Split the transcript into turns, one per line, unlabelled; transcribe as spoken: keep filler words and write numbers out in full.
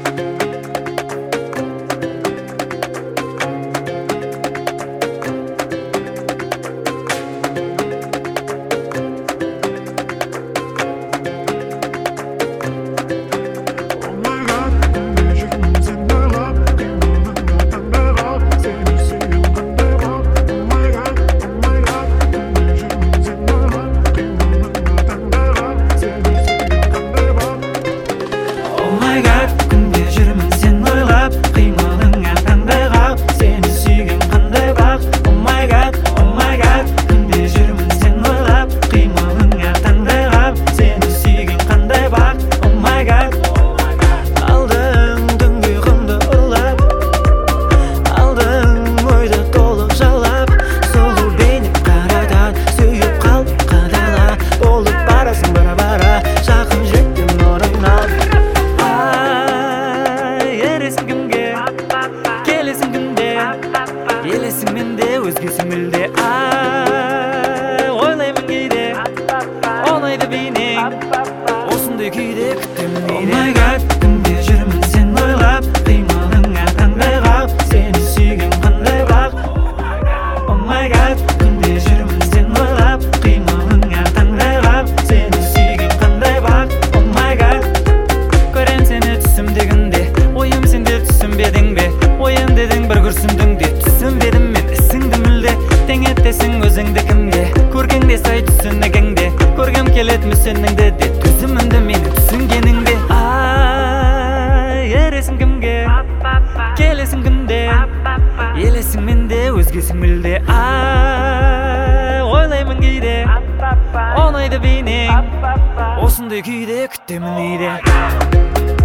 Елесің менде, өзгесің мүлде. Ай, ойлаймын кейде, оңайды бейнең, осындай күйде күтемін неде. Oh my God, күнде жүрмін сен ойлап, қимылыңа қандай қап, сені сүйген қандай бақ. Oh my God, күнде жүрмін сен ойлап, қимылыңа қандай қап, сені сүйген қандай бақ. Oh my God, көрем сені түсімдегінде, ойым сенде түсінбедің бе? Ойым дедің бір күрсіндің де, түсінбедім мен ісіңді мүлде. Тең еттесің өзіңді кімге, көргенде сай түсінігіңде, көргем келет мүсініңді де, төзімімді мені түсінгеніңде. Ай, ересің кімге, келесің күнде, елесің менде, өзгесің мүлде. Ай, ойлаймын кейде, оңайды бейнең, осындай күйде күтемін неде.